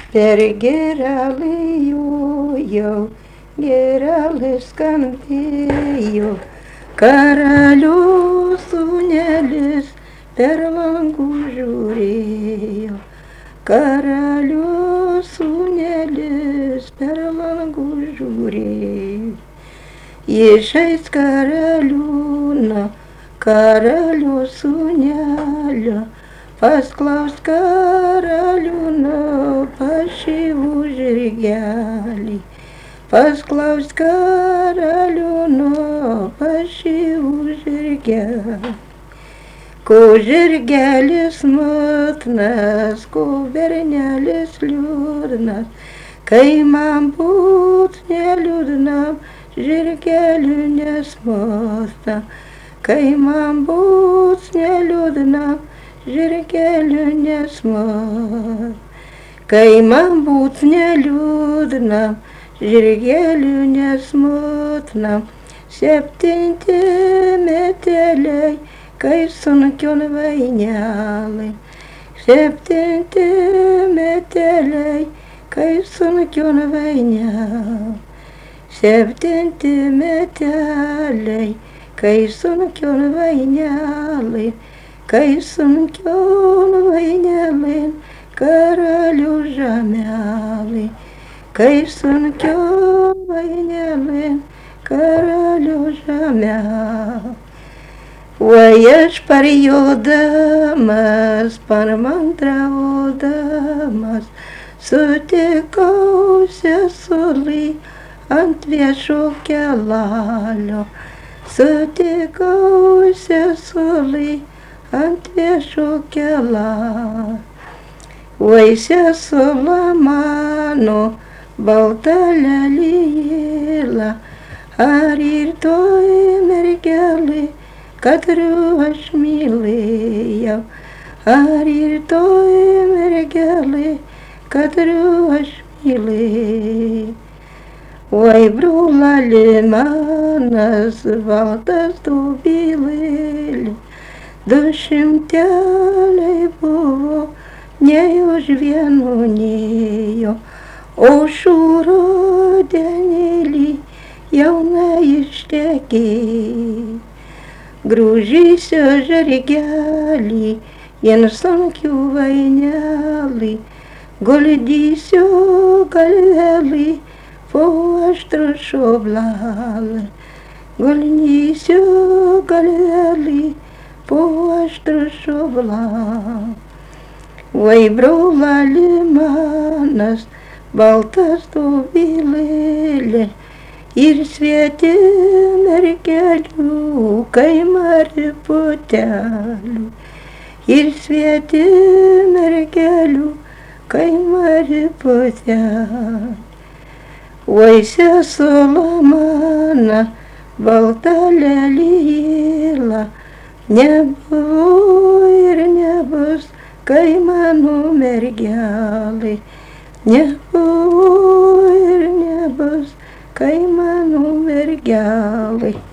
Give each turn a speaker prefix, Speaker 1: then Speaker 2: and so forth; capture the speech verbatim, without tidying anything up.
Speaker 1: per gerelį jau, gerelis skambėjo, karalius sūnelis per langų žiūrėjo, karalius sūnelis per langų žiūrėjo. Išeis karaliūno, karaliaus sūnelio, pasklaus karaliūno pašyvų žirgelį, pasklaus karaliūno pašyvų žirgelį. Ko žirgelis mutnas, ko bernelis liūdnas, kai man būt neliūdnam, žirgelių nesmurta, kai man būt neliūdnam, žirgelių nesmurta, kai man būt neliūdnam, žirgelių nesmurtnam, septinti meteliai, kai sunkion vainelai, septinti meteliai, kai sunkion vainelai. Septinti meteliai, kai sunkion vainelai, kai sunkion vainelai, karalių žemelai, kai sunkion vainelai, karalių žemelai. Oi aš parjodamas, parmandraudamas, sutikau sesulį ant viešo kelelio, sutikau sesulį ant viešo kelelio. Oi sesula mano, balta lelijėla, ar ir toj mergelė, katru aš mylėjau, ar ir toj mergelė, katru aš mylėjau. Oi brolali manas, baltas tu bylėli, du šimteliai buvo, nei už vienu nėjo, o šūro denėlį jauna ištekėjo. Grūžysiu žirgelį, jen sunkių vainelį, guldysiu galvelį, po aštrų šoblalį, guldysiu galvelį, po aštrų šoblalį. Oi brolali manas, baltas tu bylėli, ir svieti mergelių, kai mari putelių, ir svieti mergelių, kai mari putelių. Oi sesula mana, balta lelijėla, nebuvo ir nebus, kai mano mergelė, nebuvo ir nebus, kai mano mergelė.